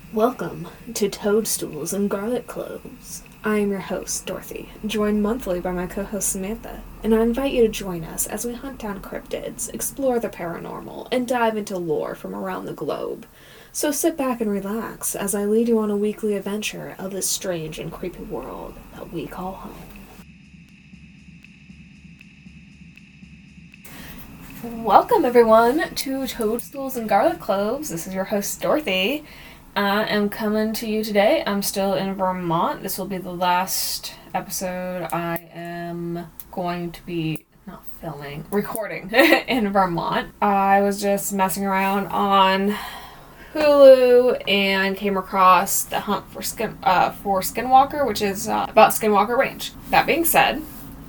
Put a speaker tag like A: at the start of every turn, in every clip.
A: Welcome to Toadstools and Garlic Cloves. I am your host, Dorothy, joined monthly by my co-host Samantha, and I invite you to join us as we hunt down cryptids, explore the paranormal, and dive into lore from around the globe. So sit back and relax as I lead you on a weekly adventure of this strange and creepy world that we call home. Welcome everyone to Toadstools and Garlic Cloves. This is your host, Dorothy. I am coming to you today. I'm still in Vermont. This will be the last episode I am going to be recording in Vermont. I was just messing around on Hulu and came across the hunt for Skinwalker, which is about Skinwalker Ranch. That being said,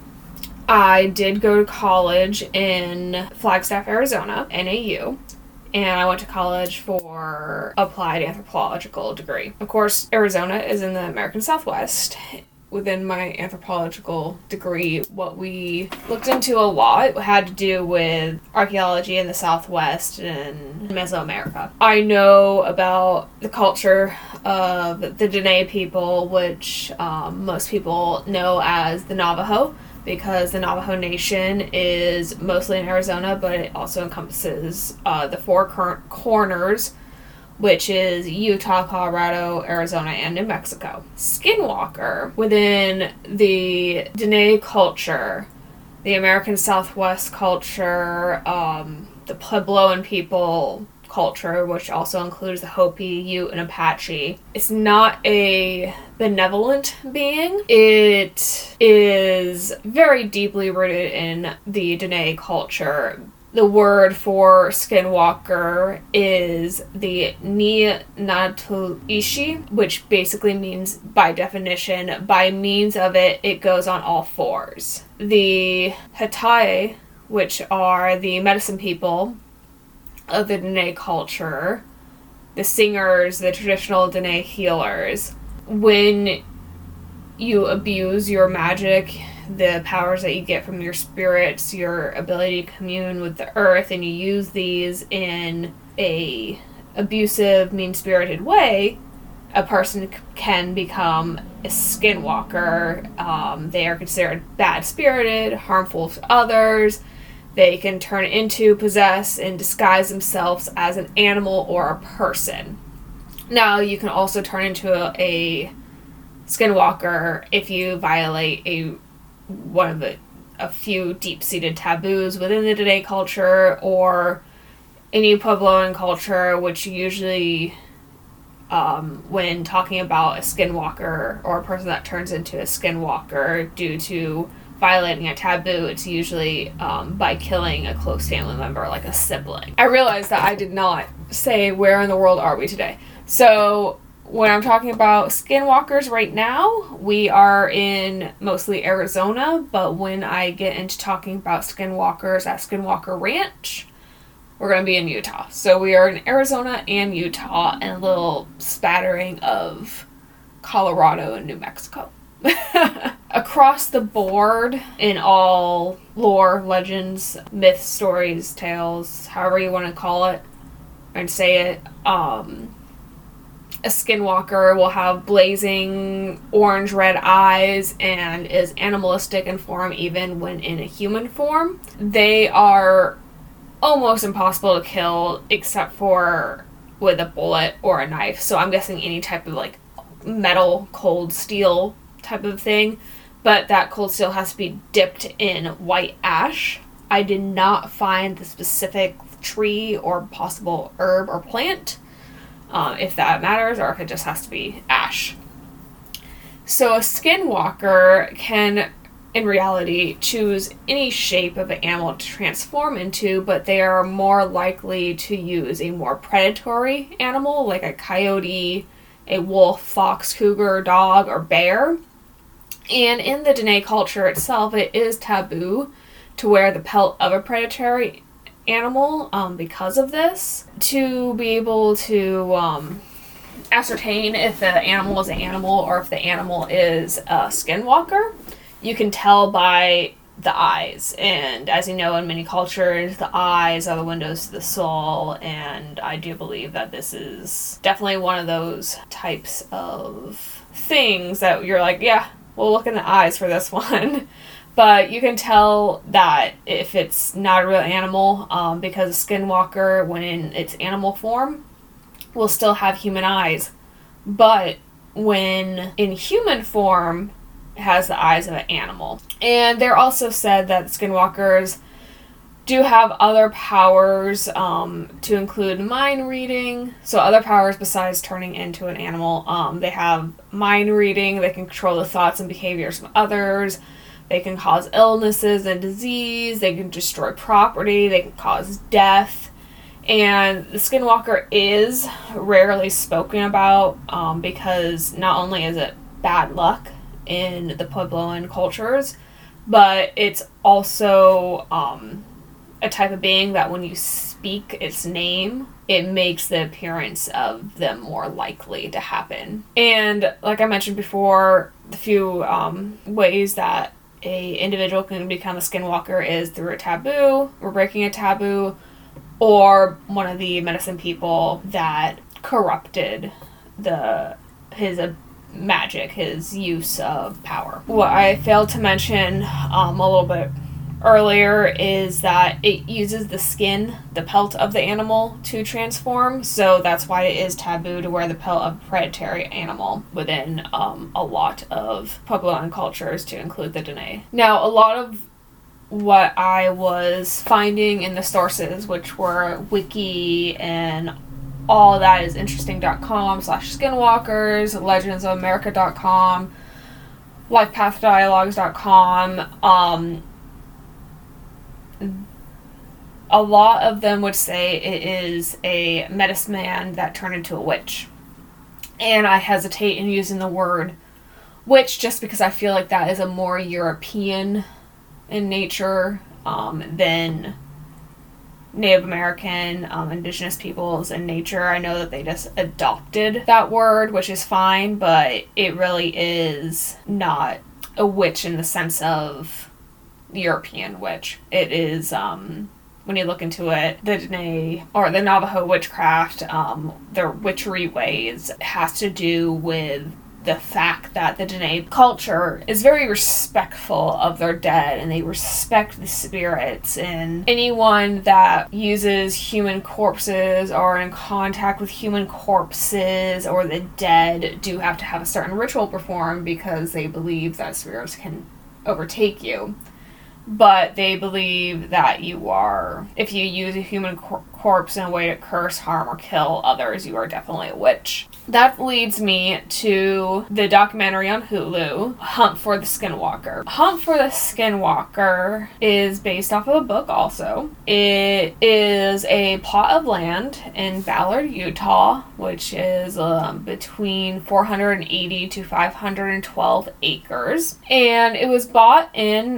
A: I did go to college in Flagstaff, Arizona, NAU. And I went to college for applied anthropological degree. Of course, Arizona is in the American Southwest. Within my anthropological degree, what we looked into a lot had to do with archaeology in the Southwest and Mesoamerica. I know about the culture of the Dene people, which most people know as the Navajo, because the Navajo Nation is mostly in Arizona, but it also encompasses the four current corners, which is Utah, Colorado, Arizona, and New Mexico. Skinwalker, within the Dene culture, the American Southwest culture, the Puebloan people culture, which also includes the Hopi, Ute, and Apache. It's not a benevolent being. It is very deeply rooted in the Dene culture. The word for skinwalker is the Ni-na-to-ishi, which basically means, by definition, by means of it, it goes on all fours. The Hatai, which are the medicine people of the Dene culture, the singers, the traditional Dene healers, when you abuse your magic, the powers that you get from your spirits, your ability to commune with the earth, and you use these in a abusive, mean-spirited way, a person can become a skinwalker. They are considered bad-spirited, harmful to others. They can turn into, possess, and disguise themselves as an animal or a person. Now, you can also turn into a skinwalker if you violate a few deep-seated taboos within the Dene culture or any Puebloan culture, which usually, when talking about a skinwalker or a person that turns into a skinwalker due to violating a taboo, it's usually by killing a close family member, like a sibling. I realized that I did not say where in the world are we today. So when I'm talking about skinwalkers right now, we are in mostly Arizona, but when I get into talking about skinwalkers at Skinwalker Ranch, we're going to be in Utah. So we are in Arizona and Utah, and a little spattering of Colorado and New Mexico. Across the board, in all lore, legends, myths, stories, tales, however you want to call it and say it, a skinwalker will have blazing orange-red eyes and is animalistic in form even when in a human form. They are almost impossible to kill except for with a bullet or a knife. So I'm guessing any type of like metal, cold steel type of thing, but that cold steel has to be dipped in white ash. I did not find the specific tree or possible herb or plant, if that matters, or if it just has to be ash. So a skinwalker can, in reality, choose any shape of an animal to transform into, but they are more likely to use a more predatory animal, like a coyote, a wolf, fox, cougar, dog, or bear. And in the Dene culture itself, it is taboo to wear the pelt of a predatory animal because of this. To be able to ascertain if the animal is an animal or if the animal is a skinwalker, you can tell by the eyes. And as you know, in many cultures, the eyes are the windows to the soul, and I do believe that this is definitely one of those types of things that you're like, yeah, we'll look in the eyes for this one. But you can tell that if it's not a real animal, because a skinwalker, when in its animal form, will still have human eyes. But when in human form, it has the eyes of an animal. And they're also said that skinwalkers do have other powers, to include mind reading. So other powers besides turning into an animal. They have mind reading. They can control the thoughts and behaviors of others. They can cause illnesses and disease. They can destroy property. They can cause death. And the skinwalker is rarely spoken about, because not only is it bad luck in the Puebloan cultures, but it's also a type of being that when you speak its name, it makes the appearance of them more likely to happen. And like I mentioned before, the few ways that a individual can become a skinwalker is through a taboo, or breaking a taboo, or one of the medicine people that corrupted his magic, his use of power. What I failed to mention a little bit earlier is that it uses the skin, the pelt of the animal to transform, so that's why it is taboo to wear the pelt of a predatory animal within a lot of Puebloan cultures, to include the Dene. Now, a lot of what I was finding in the sources, which were Wiki and all that is interesting.com/skinwalkers, legendsofamerica.com, lifepathdialogues.com, a lot of them would say it is a medicine man that turned into a witch. And I hesitate in using the word witch just because I feel like that is a more European in nature than Native American, indigenous peoples in nature. I know that they just adopted that word, which is fine, but it really is not a witch in the sense of European witch. It is, when you look into it, the Dene, or the Navajo witchcraft, their witchery ways has to do with the fact that the Dene culture is very respectful of their dead, and they respect the spirits, and anyone that uses human corpses or in contact with human corpses or the dead do have to have a certain ritual performed because they believe that spirits can overtake you. But they believe that you are, if you use a human corpse in a way to curse, harm, or kill others, you are definitely a witch. That leads me to the documentary on Hulu, Hunt for the Skinwalker. Hunt for the Skinwalker is based off of a book also. It is a plot of land in Ballard, Utah, which is between 480 to 512 acres. And it was bought in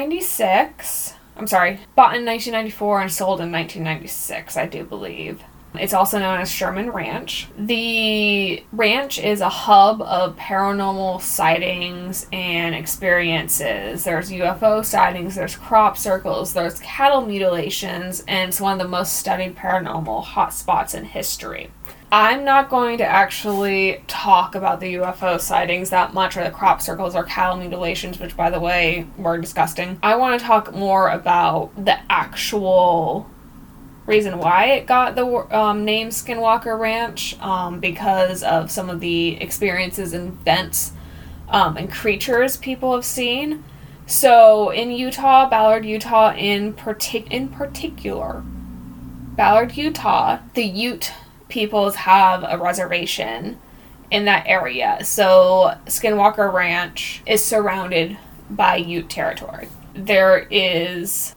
A: 1996. Bought in 1994 and sold in 1996, I do believe. It's also known as Sherman Ranch. The ranch is a hub of paranormal sightings and experiences. There's UFO sightings, there's crop circles, there's cattle mutilations, and it's one of the most studied paranormal hotspots in history. I'm not going to actually talk about the UFO sightings that much, or the crop circles or cattle mutilations, which, by the way, were disgusting. I want to talk more about the actual reason why it got the name Skinwalker Ranch, because of some of the experiences and events and creatures people have seen. So in Utah, Ballard, Utah in particular, Ballard, Utah, the Ute peoples have a reservation in that area. So Skinwalker Ranch is surrounded by Ute territory. There is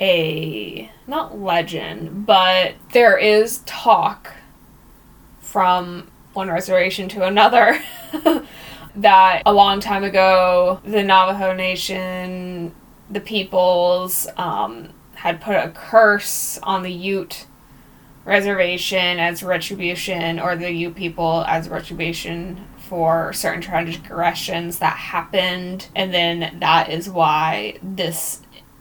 A: not legend, but there is talk from one reservation to another that a long time ago, the Navajo Nation, the peoples, had put a curse on the Ute reservation as retribution, or the Ute people as retribution for certain transgressions that happened, and then that is why this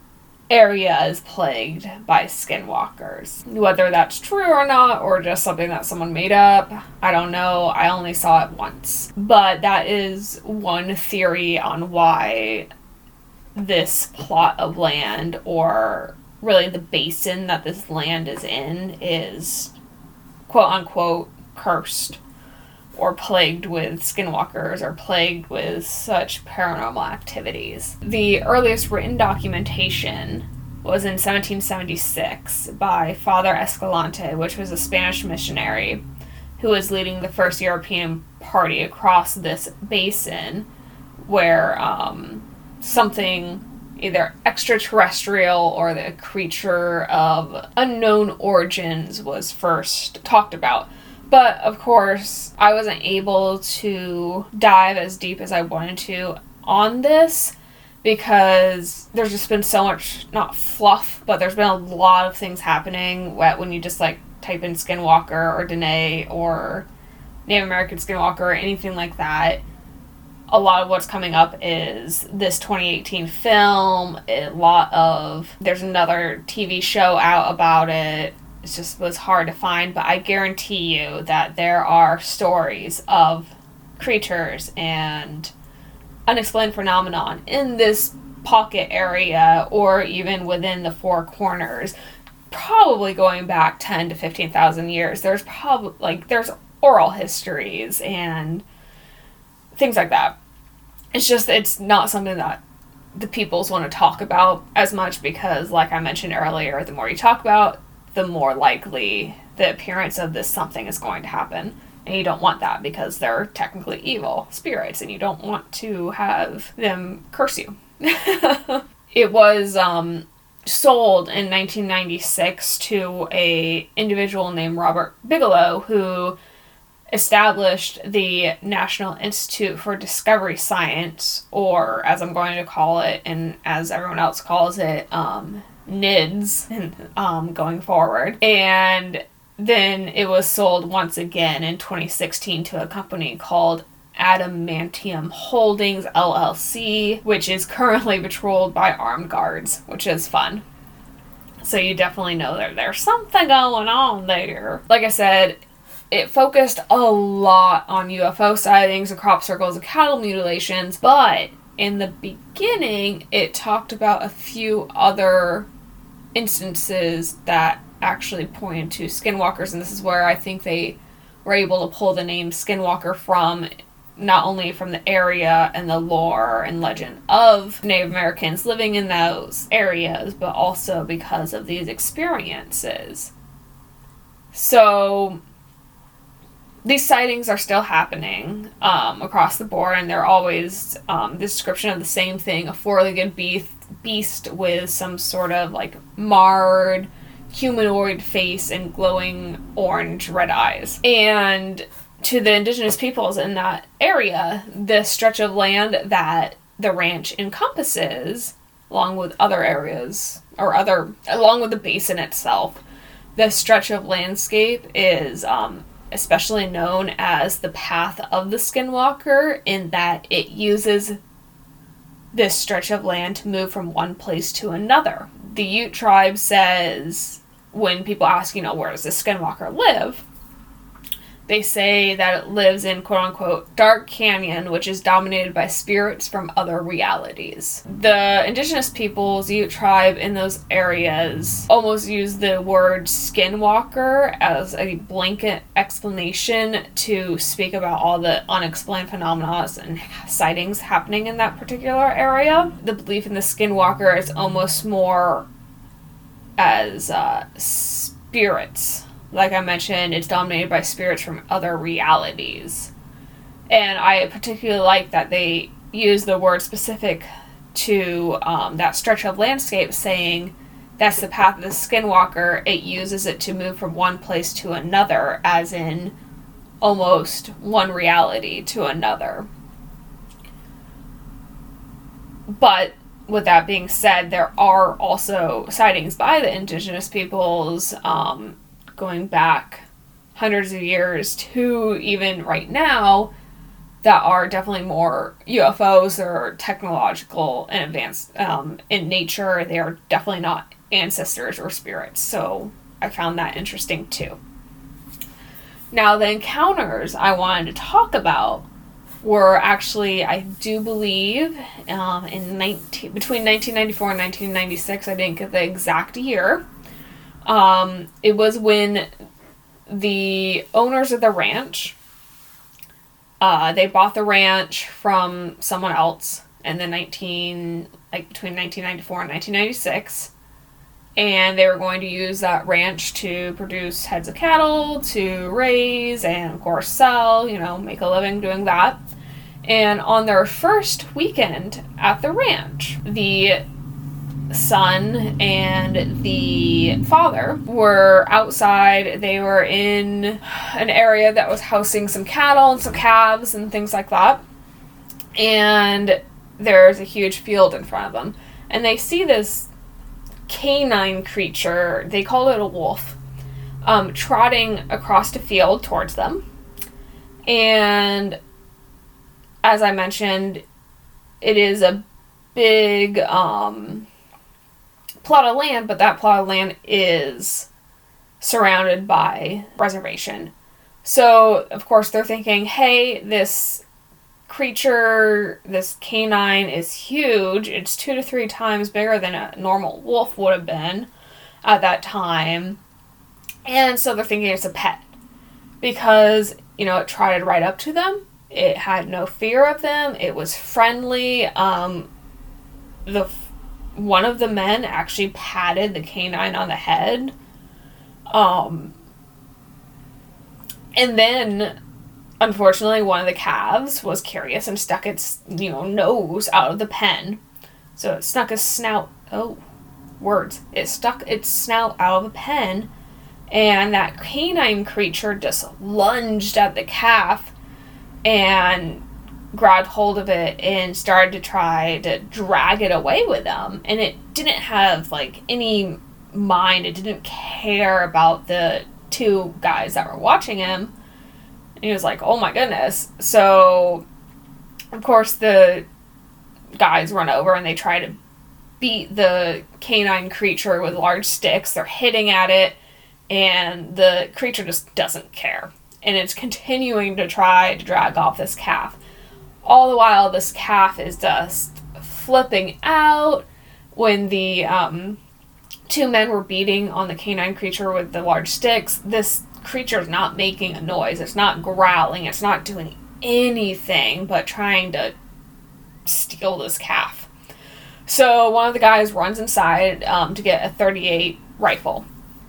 A: area is plagued by skinwalkers. Whether that's true or not, or just something that someone made up, I don't know. I only saw it once. But that is one theory on why this plot of land, or really the basin that this land is in, is quote-unquote cursed or plagued with skinwalkers or plagued with such paranormal activities. The earliest written documentation was in 1776 by Father Escalante, which was a Spanish missionary who was leading the first European party across this basin where something either extraterrestrial or the creature of unknown origins was first talked about. But, of course, I wasn't able to dive as deep as I wanted to on this because there's just been so much, not fluff, but there's been a lot of things happening when you just, type in Skinwalker or Dene or Native American Skinwalker or anything like that. A lot of what's coming up is this 2018 film. There's another TV show out about it. It just was hard to find, but I guarantee you that there are stories of creatures and unexplained phenomenon in this pocket area or even within the Four Corners, probably going back 10 to 15,000 years. There's there's oral histories and things like that. It's not something that the peoples want to talk about as much because, like I mentioned earlier, the more you talk about, the more likely the appearance of this something is going to happen. And you don't want that because they're technically evil spirits and you don't want to have them curse you. It was sold in 1996 to a individual named Robert Bigelow, who established the National Institute for Discovery Science, or as I'm going to call it, and as everyone else calls it, NIDS, going forward. And then it was sold once again in 2016 to a company called Adamantium Holdings, LLC, which is currently patrolled by armed guards, which is fun. So you definitely know that there's something going on there. Like I said, it focused a lot on UFO sightings and crop circles and cattle mutilations, but in the beginning, it talked about a few other instances that actually pointed to skinwalkers, and this is where I think they were able to pull the name Skinwalker from, not only from the area and the lore and legend of Native Americans living in those areas, but also because of these experiences. So these sightings are still happening across the board, and they're always the description of the same thing: a four-legged beast with some sort of marred humanoid face and glowing orange red eyes. And to the indigenous peoples in that area, this stretch of land that the ranch encompasses, along with other areas, along with the basin itself, this stretch of landscape is especially known as the Path of the Skinwalker, in that it uses this stretch of land to move from one place to another. The Ute tribe says, when people ask, where does the Skinwalker live? They say that it lives in quote-unquote dark canyon, which is dominated by spirits from other realities. The indigenous peoples, Ute tribe in those areas, almost use the word skinwalker as a blanket explanation to speak about all the unexplained phenomena and sightings happening in that particular area. The belief in the skinwalker is almost more as spirits. Like I mentioned, it's dominated by spirits from other realities. And I particularly like that they use the word specific to that stretch of landscape, saying that's the path of the Skinwalker. It uses it to move from one place to another, as in almost one reality to another. But with that being said, there are also sightings by the indigenous peoples, going back hundreds of years to even right now, that are definitely more UFOs. They're technological and advanced in nature. They are definitely not ancestors or spirits. So I found that interesting too. Now, the encounters I wanted to talk about were actually, I do believe, between 1994 and 1996. I didn't get the exact year. It was when the owners of the ranch, they bought the ranch from someone else in the between 1994 and 1996. And they were going to use that ranch to produce heads of cattle, to raise, and of course sell, make a living doing that. And on their first weekend at the ranch, the son and the father were outside. They were in an area that was housing some cattle and some calves and things like that. And there's a huge field in front of them. And they see this canine creature, they call it a wolf, trotting across the field towards them. And as I mentioned, it is a big plot of land, but that plot of land is surrounded by reservation. So, of course, they're thinking, hey, this creature, this canine is huge. It's 2 to 3 times bigger than a normal wolf would have been at that time. And so they're thinking it's a pet because, it trotted right up to them. It had no fear of them. It was friendly. One of the men actually patted the canine on the head. And then, unfortunately, one of the calves was curious and stuck its, nose out of the pen. So it stuck its snout... Oh, words. It stuck its snout out of the pen, and that canine creature just lunged at the calf and grabbed hold of it and started to try to drag it away with them. And it didn't have, any mind. It didn't care about the 2 guys that were watching him. And he was like, oh my goodness. So, of course, the guys run over and they try to beat the canine creature with large sticks. They're hitting at it, and the creature just doesn't care. And it's continuing to try to drag off this calf. All the while, this calf is just flipping out. When the 2 men were beating on the canine creature with the large sticks, this creature is not making a noise. It's not growling. It's not doing anything but trying to steal this calf. So one of the guys runs inside to get a .38 rifle.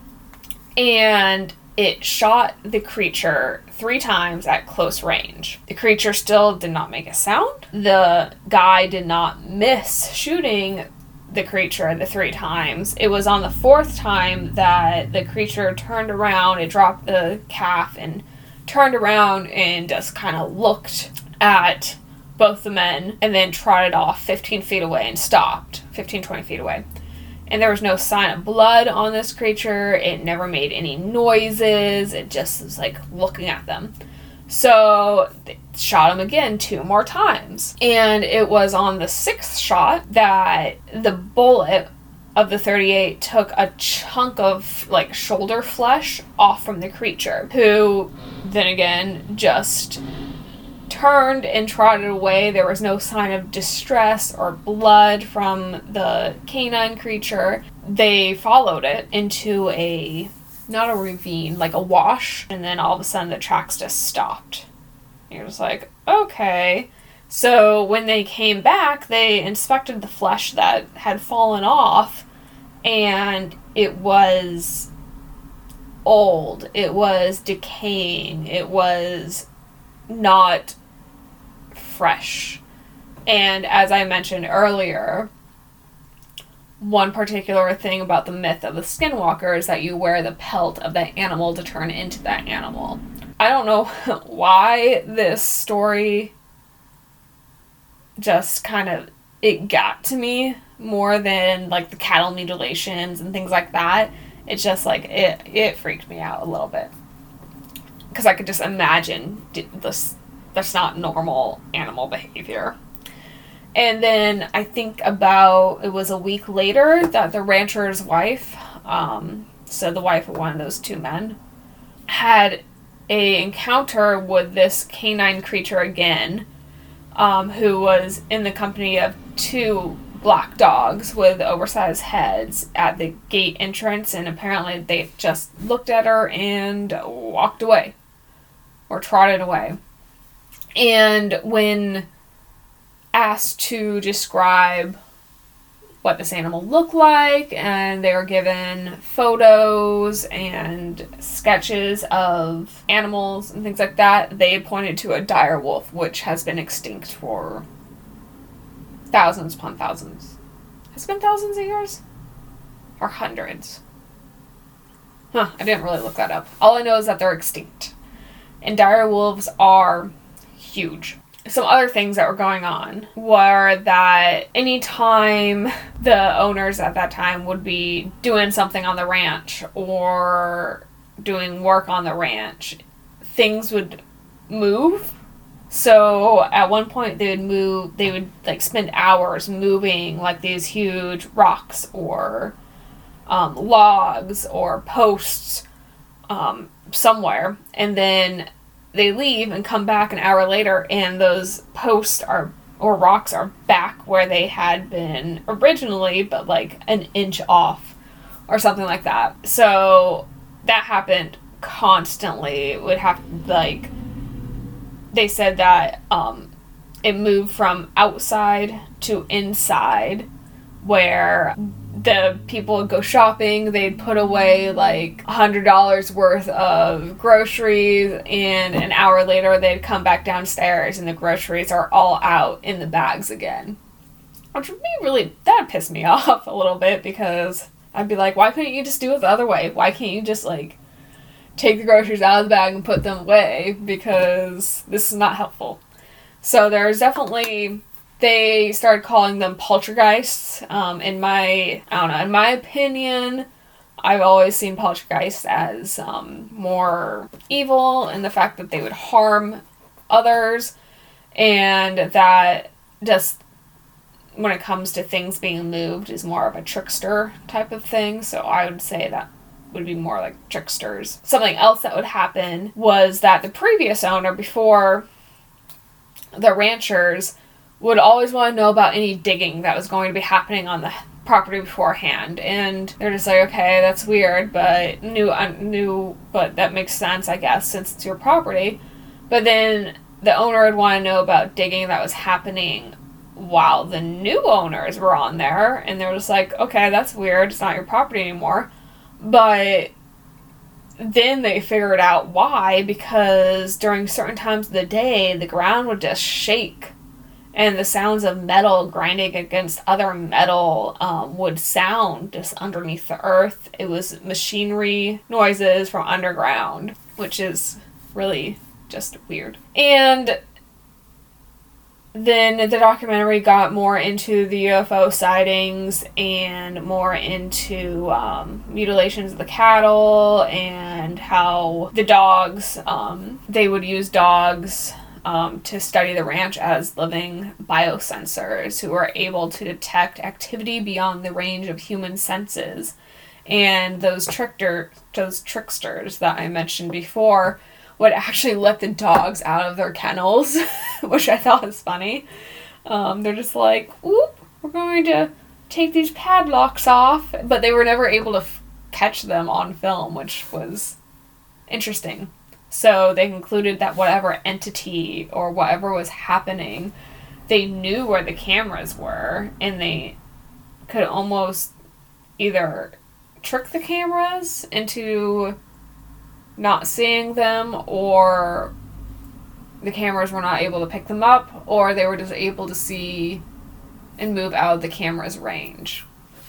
A: And it shot the creature 3 times at close range. The creature still did not make a sound. The guy did not miss shooting the creature the 3 times. It was on the 4th time that the creature turned around. It dropped the calf and turned around and just kind of looked at both the men and then trotted off 15 feet away and stopped 15-20 feet away. And there was no sign of blood on this creature. It never made any noises. It just was looking at them. So they shot him again 2 more times. And it was on the 6th shot that the bullet of the .38 took a chunk of shoulder flesh off from the creature, who then again just turned and trotted away. There was no sign of distress or blood from the canine creature. They followed it into not a ravine, a wash, and then all of a sudden the tracks just stopped. You're just like, okay. So when they came back, they inspected the flesh that had fallen off, and it was old. It was decaying. It was not fresh. And as I mentioned earlier, one particular thing about the myth of the skinwalker is that you wear the pelt of that animal to turn into that animal. I don't know why this story just it got to me more than the cattle mutilations and things like that. It's just it freaked me out a little bit. Because I could just imagine this that's not normal animal behavior. And then I think it was a week later that the rancher's wife, so the wife of one of those two men, had a encounter with this canine creature again, who was in the company of two black dogs with oversized heads at the gate entrance, and apparently they just looked at her and walked away, or trotted away. And when asked to describe what this animal looked like, and they were given photos and sketches of animals and things like that, they pointed to a dire wolf, which has been extinct for thousands upon thousands. Has it been thousands of years? Or hundreds? I didn't really look that up. All I know is that they're extinct. And dire wolves are huge. Some other things that were going on were that anytime the owners at that time would be doing something on the ranch or doing work on the ranch, things would move. So at one point they would like spend hours moving like these huge rocks or logs or posts somewhere, and then they leave and come back an hour later, and those posts or rocks are back where they had been originally, but like an inch off or something like that. So that happened constantly. It would have, like, they said that it moved from outside to inside, where the people would go shopping, they'd put away like $100 worth of groceries, and an hour later they'd come back downstairs and the groceries are all out in the bags again. Which would be that would piss me off a little bit, because I'd be like, why couldn't you just do it the other way? Why can't you just like take the groceries out of the bag and put them away? Because this is not helpful. So there's definitely... They started calling them poltergeists. In my opinion, I've always seen poltergeists as more evil in the fact that they would harm others, and that just when it comes to things being moved is more of a trickster type of thing. So I would say that would be more like tricksters. Something else that would happen was that the previous owner, before the ranchers, would always want to know about any digging that was going to be happening on the property beforehand. And they're just like, okay, that's weird, but but that makes sense, I guess, since it's your property. But then the owner would want to know about digging that was happening while the new owners were on there, and they're just like, okay, that's weird, it's not your property anymore. But then they figured out why, because during certain times of the day, the ground would just shake, and the sounds of metal grinding against other metal would sound just underneath the earth. It was machinery noises from underground, which is really just weird. And then the documentary got more into the UFO sightings and more into mutilations of the cattle, and how the dogs, they would use dogs to study the ranch as living biosensors who are able to detect activity beyond the range of human senses. And those tricksters that I mentioned before would actually let the dogs out of their kennels, which I thought was funny. They're just like, whoop, we're going to take these padlocks off, but they were never able to catch them on film, which was interesting. So they concluded that whatever entity or whatever was happening, they knew where the cameras were, and they could almost either trick the cameras into not seeing them, or the cameras were not able to pick them up, or they were just able to see and move out of the camera's range.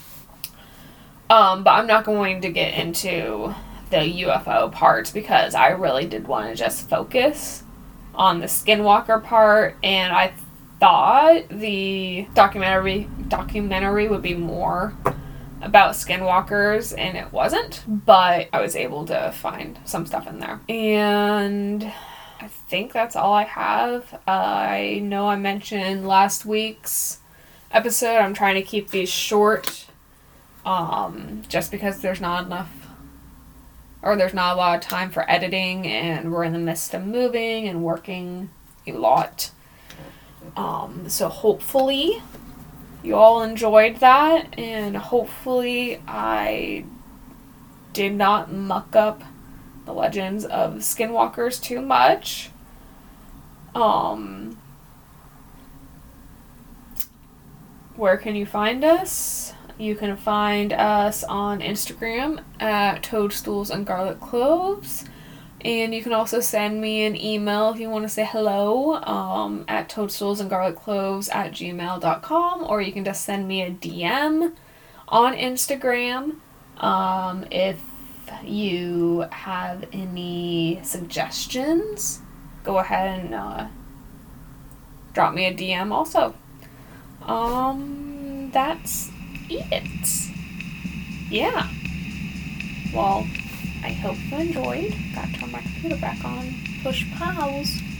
A: But I'm not going to get into the UFO part, because I really did want to just focus on the Skinwalker part, and I thought the documentary would be more about skinwalkers, and it wasn't, but I was able to find some stuff in there. And I think that's all I have. I know I mentioned last week's episode, I'm trying to keep these short, just because there's not a lot of time for editing, and we're in the midst of moving and working a lot. So hopefully you all enjoyed that, and hopefully I did not muck up the Legends of Skinwalkers too much. Where can you find us? You can find us on Instagram at Toadstools and Garlic Cloves. And you can also send me an email if you want to say hello, at toadstoolsandgarliccloves@gmail.com, or you can just send me a DM on Instagram. If you have any suggestions, go ahead and drop me a DM also. That's it. Yeah. Well, I hope you enjoyed. Got to turn my computer back on. Push pause.